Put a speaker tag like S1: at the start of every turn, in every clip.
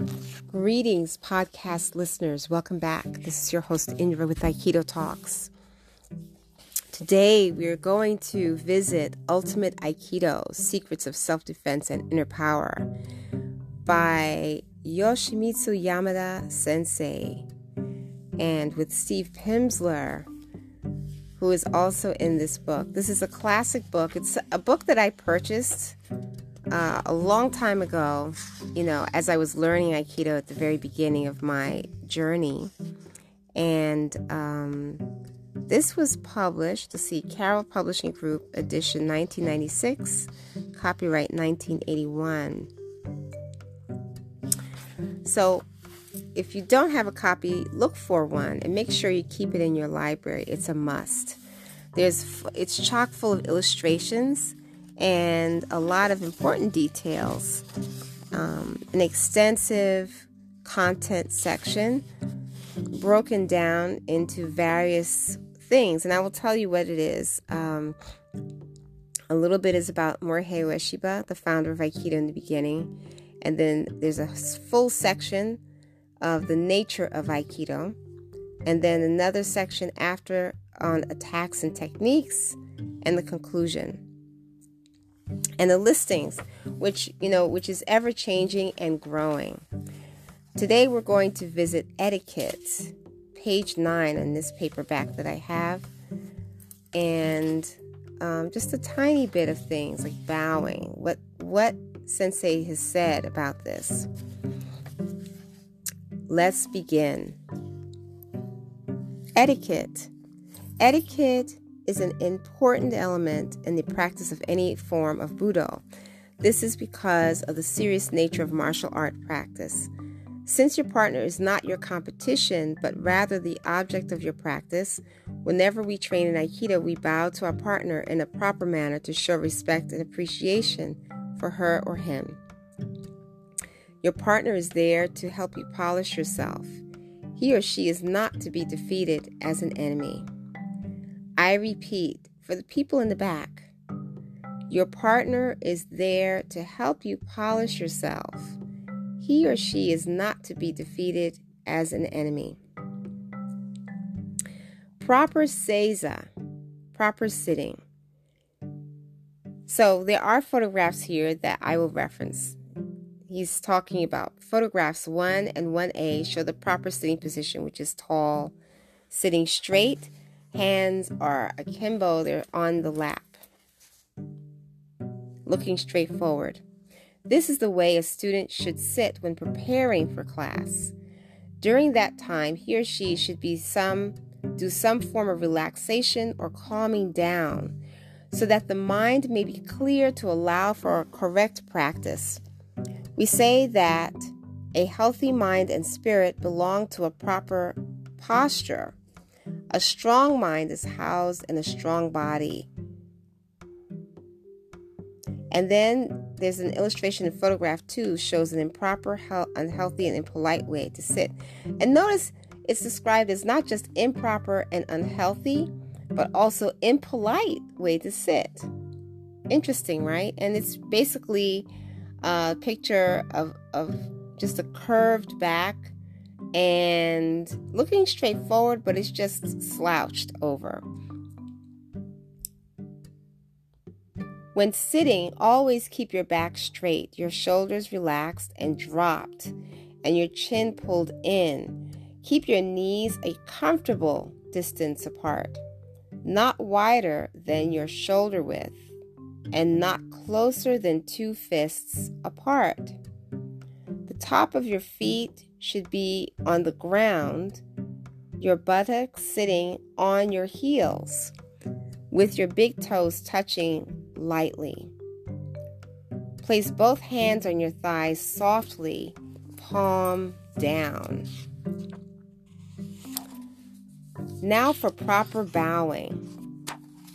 S1: Greetings, podcast listeners. Welcome back. This is your host, Indra, with Aikido Talks. Today, we're going to visit Ultimate Aikido, Secrets of Self-Defense and Inner Power by Yoshimitsu Yamada Sensei, and with Steve Pimsleur, who is also in this book. This is a classic book. It's a book that I purchased a long time ago, as I was learning Aikido at the very beginning of my journey. And this was published, Carroll Publishing Group, edition 1996, copyright 1981. So if you don't have a copy, look for one and make sure you keep it in your library. It's a must. It's chock full of illustrations and a lot of important details, an extensive content section broken down into various things. And I will tell you what it is. A little bit is about Morihei Ueshiba, the founder of Aikido in the beginning. And then there's a full section of the nature of Aikido. And then another section after on attacks and techniques, and the conclusion. And the listings, which is ever changing and growing. Today we're going to visit etiquette, page 9 on this paperback that I have, and just a tiny bit of things like bowing. What Sensei has said about this. Let's begin. Etiquette. Etiquette is an important element in the practice of any form of Budo. This is because of the serious nature of martial art practice. Since your partner is not your competition, but rather the object of your practice, whenever we train in Aikido, we bow to our partner in a proper manner to show respect and appreciation for her or him. Your partner is there to help you polish yourself. He or she is not to be defeated as an enemy. I repeat, for the people in the back, your partner is there to help you polish yourself. He or she is not to be defeated as an enemy. Proper seiza, proper sitting. So there are photographs here that I will reference. He's talking about photographs 1 and 1A show the proper sitting position, which is tall, sitting straight. Hands are akimbo, they're on the lap, looking straight forward. This is the way a student should sit when preparing for class. During that time, he or she should do some form of relaxation or calming down so that the mind may be clear to allow for a correct practice. We say that a healthy mind and spirit belong to a proper posture. A strong mind is housed in a strong body. And then there's an illustration in photograph 2 shows an improper, unhealthy, and impolite way to sit. And notice it's described as not just improper and unhealthy, but also impolite way to sit. Interesting, right? And it's basically a picture of just a curved back and looking straight forward, but it's just slouched over. When sitting, always keep your back straight, your shoulders relaxed and dropped, and your chin pulled in. Keep your knees a comfortable distance apart, not wider than your shoulder width, and not closer than 2 fists apart. The top of your feet should be on the ground, your buttocks sitting on your heels, with your big toes touching lightly. Place both hands on your thighs softly, palm down. Now for proper bowing.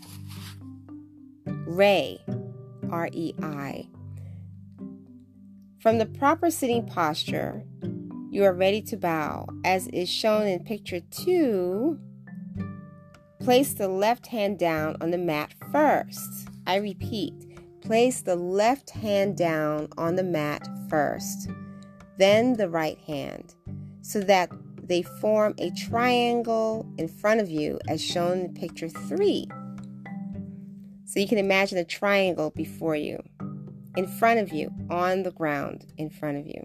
S1: Rei, R-E-I. From the proper sitting posture, you are ready to bow. As is shown in picture 2, place the left hand down on the mat first. I repeat, place the left hand down on the mat first. then the right hand, so that they form a triangle in front of you as shown in picture 3. So you can imagine a triangle before you, in front of you, on the ground in front of you.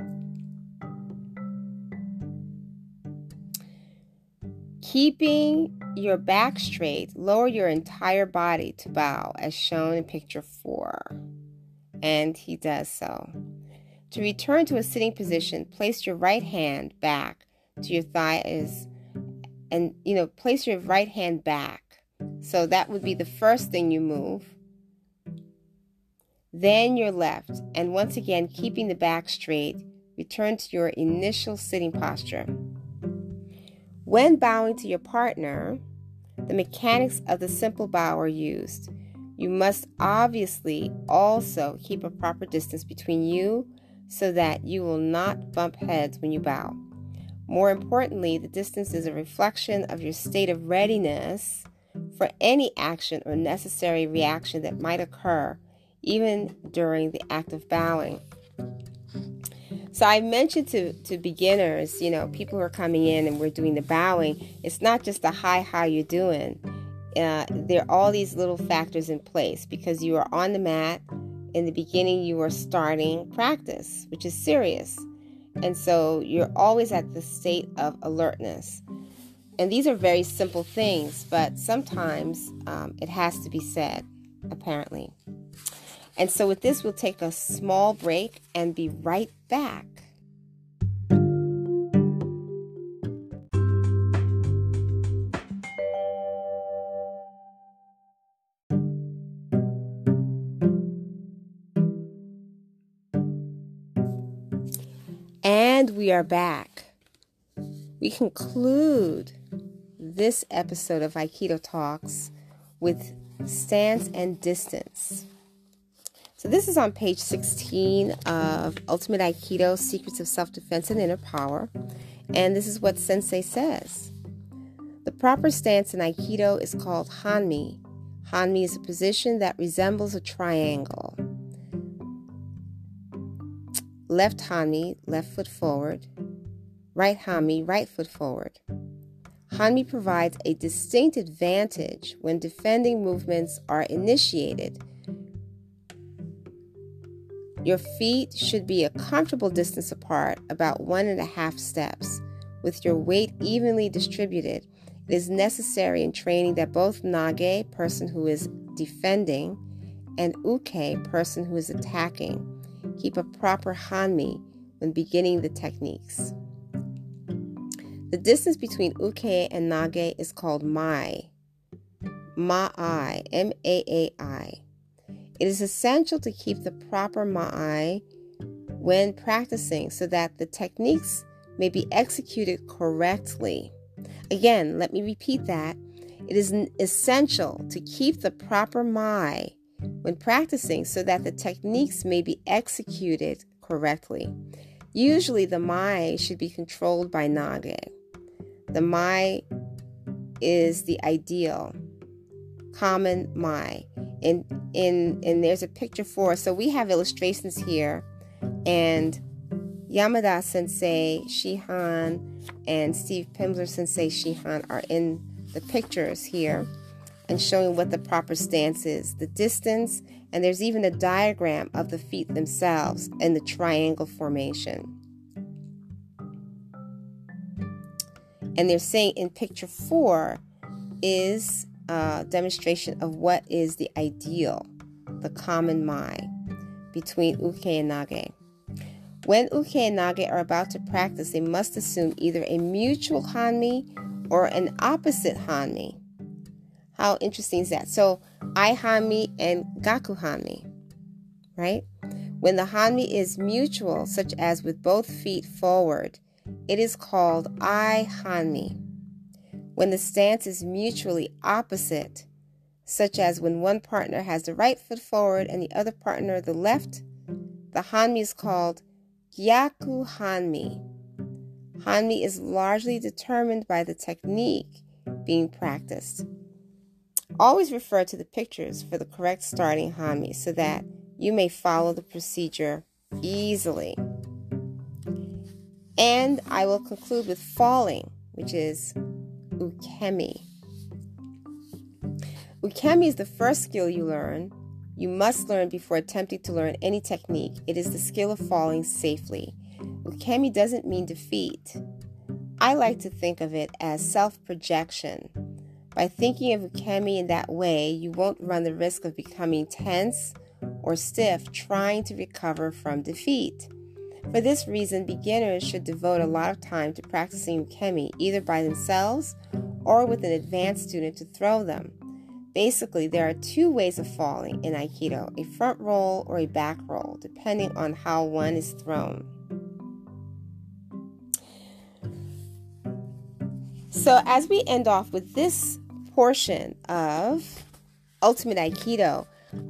S1: Keeping your back straight, lower your entire body to bow as shown in picture 4. And he does so. To return to a sitting position, place your right hand back to your thighs and, place your right hand back. So that would be the first thing you move. Then your left. And once again, keeping the back straight, return to your initial sitting posture. When bowing to your partner, the mechanics of the simple bow are used. You must obviously also keep a proper distance between you so that you will not bump heads when you bow. More importantly, the distance is a reflection of your state of readiness for any action or necessary reaction that might occur even during the act of bowing. So I mentioned to beginners, people who are coming in and we're doing the bowing, it's not just a hi, how you doing? There are all these little factors in place because you are on the mat. In the beginning, you are starting practice, which is serious. And so you're always at the state of alertness. And these are very simple things, but sometimes it has to be said, apparently. And so with this, we'll take a small break and be right back. And we are back. We conclude this episode of Aikido Talks with stance and distance. So this is on page 16 of Ultimate Aikido, Secrets of Self-Defense and Inner Power. And this is what Sensei says. The proper stance in Aikido is called Hanmi. Hanmi is a position that resembles a triangle. Left Hanmi, left foot forward. Right Hanmi, right foot forward. Hanmi provides a distinct advantage when defending movements are initiated. Your feet should be a comfortable distance apart, about 1.5 steps. With your weight evenly distributed, it is necessary in training that both Nage, person who is defending, and Uke, person who is attacking, keep a proper Hanmi when beginning the techniques. The distance between Uke and Nage is called Mai. Ma'ai, M-A-A-I. It is essential to keep the proper Ma'ai when practicing so that the techniques may be executed correctly. Again, let me repeat that. It is essential to keep the proper Mai when practicing so that the techniques may be executed correctly. Usually the Mai should be controlled by Nage. The Mai is the ideal, common Mai. And there's a picture for us. So we have illustrations here. And Yamada Sensei, Shihan, and Steve Pimsler Sensei, Shihan are in the pictures here and showing what the proper stance is, the distance, and there's even a diagram of the feet themselves in the triangle formation. And they're saying in picture 4 is a demonstration of what is the ideal, the common Mai, between Uke and Nage. When Uke and Nage are about to practice, they must assume either a mutual Hanmi or an opposite Hanmi. How interesting is that? So, I Hanmi and Gaku Hanmi, right? When the Hanmi is mutual, such as with both feet forward, it is called I Hanmi. When the stance is mutually opposite, such as when one partner has the right foot forward and the other partner the left, the Hanmi is called Gyaku Hanmi. Hanmi is largely determined by the technique being practiced. Always refer to the pictures for the correct starting Hanmi so that you may follow the procedure easily. And I will conclude with falling, which is ukemi. Ukemi is the first skill you learn. You must learn before attempting to learn any technique. It is the skill of falling safely. Ukemi doesn't mean defeat. I like to think of it as self-projection. By thinking of ukemi in that way, you won't run the risk of becoming tense or stiff trying to recover from defeat. For this reason, beginners should devote a lot of time to practicing ukemi, either by themselves or with an advanced student to throw them. Basically, there are two ways of falling in Aikido, a front roll or a back roll, depending on how one is thrown. So as we end off with this portion of Ultimate Aikido,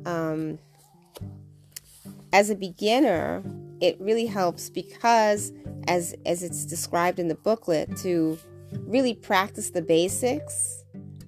S1: as a beginner, it really helps because, as it's described in the booklet, to really practice the basics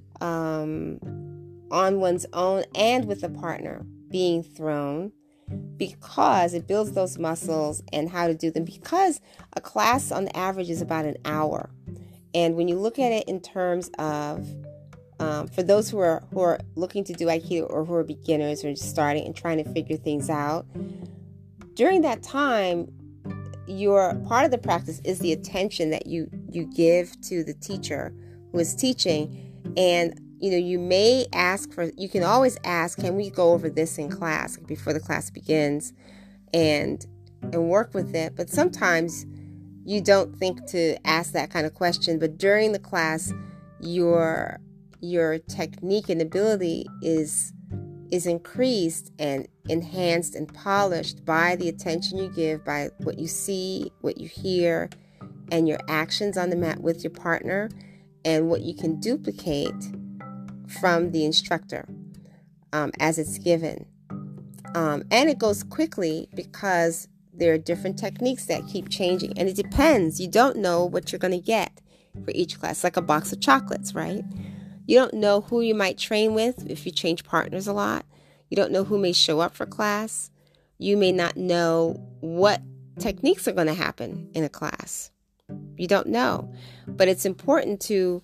S1: on one's own and with a partner being thrown, because it builds those muscles and how to do them, because a class on average is about an hour. And when you look at it in terms of, for those who are looking to do Aikido or who are beginners or just starting and trying to figure things out, during that time, your part of the practice is the attention that you give to the teacher who is teaching. And you may you can always ask, can we go over this in class before the class begins, and work with it. But sometimes you don't think to ask that kind of question. But during the class, your technique and ability is increased and enhanced and polished by the attention you give, by what you see, what you hear, and your actions on the mat with your partner, and what you can duplicate from the instructor as it's given. And it goes quickly because there are different techniques that keep changing. And it depends. You don't know what you're going to get for each class, like a box of chocolates, right? You don't know who you might train with if you change partners a lot. You don't know who may show up for class. You may not know what techniques are going to happen in a class. You don't know. But it's important to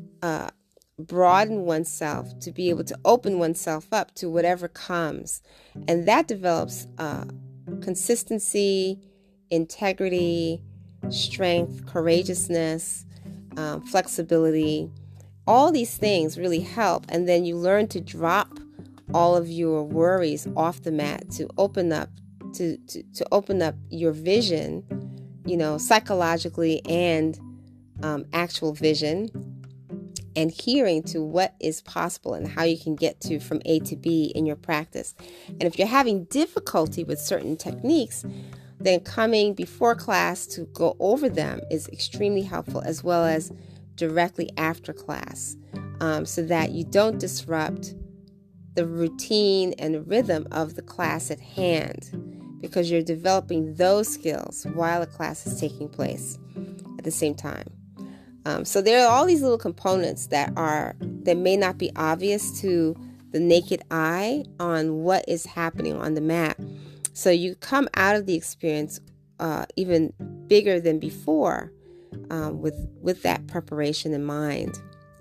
S1: broaden oneself, to be able to open oneself up to whatever comes. And that develops consistency, integrity, strength, courageousness, flexibility. All these things really help. And then you learn to drop all of your worries off the mat, to open up to open up your vision, psychologically and actual vision, and hearing to what is possible and how you can get to from A to B in your practice. And if you're having difficulty with certain techniques, then coming before class to go over them is extremely helpful, as well as directly after class, so that you don't disrupt the routine and the rhythm of the class at hand, because you're developing those skills while a class is taking place at the same time. So there are all these little components that may not be obvious to the naked eye on what is happening on the mat. So you come out of the experience even bigger than before, with that preparation in mind.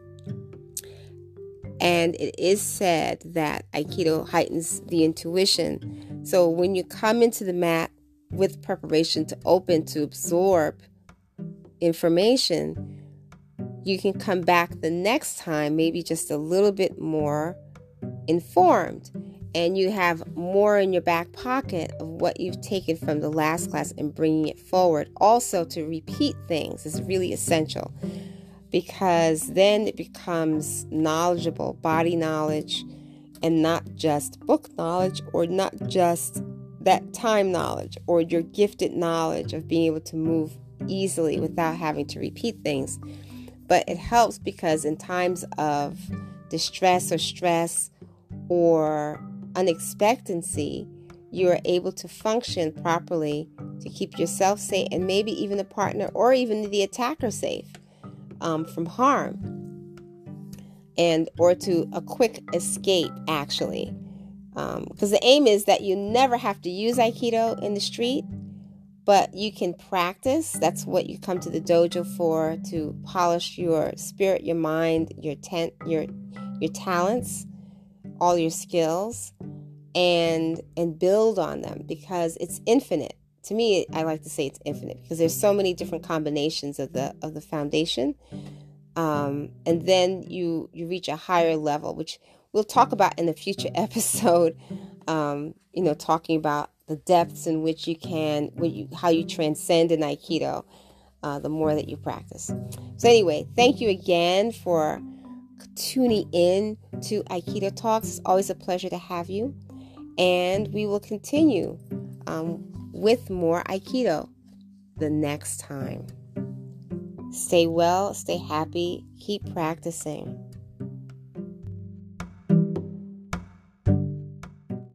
S1: And it is said that Aikido heightens the intuition. So when you come into the mat with preparation to open, to absorb information, you can come back the next time maybe just a little bit more informed, and you have more in your back pocket of what you've taken from the last class and bringing it forward. Also, to repeat things is really essential, because then it becomes knowledgeable, body knowledge, and not just book knowledge, or not just that time knowledge, or your gifted knowledge of being able to move easily without having to repeat things. But it helps because in times of distress or stress or unexpectancy, you are able to function properly to keep yourself safe, and maybe even the partner or even the attacker safe from harm, or to a quick escape, actually. Because the aim is that you never have to use Aikido in the street, But you can practice. That's what you come to the dojo for, to polish your spirit, your mind, your talents, all your skills, and build on them, because it's infinite. To me, I like to say it's infinite because there's so many different combinations of the foundation. And then you reach a higher level, which we'll talk about in a future episode. Talking about the depths in which how you transcend in Aikido, the more that you practice. So anyway, thank you again for tuning in to Aikido Talks. It's always a pleasure to have you. And we will continue with more Aikido the next time. Stay well, stay happy, keep practicing.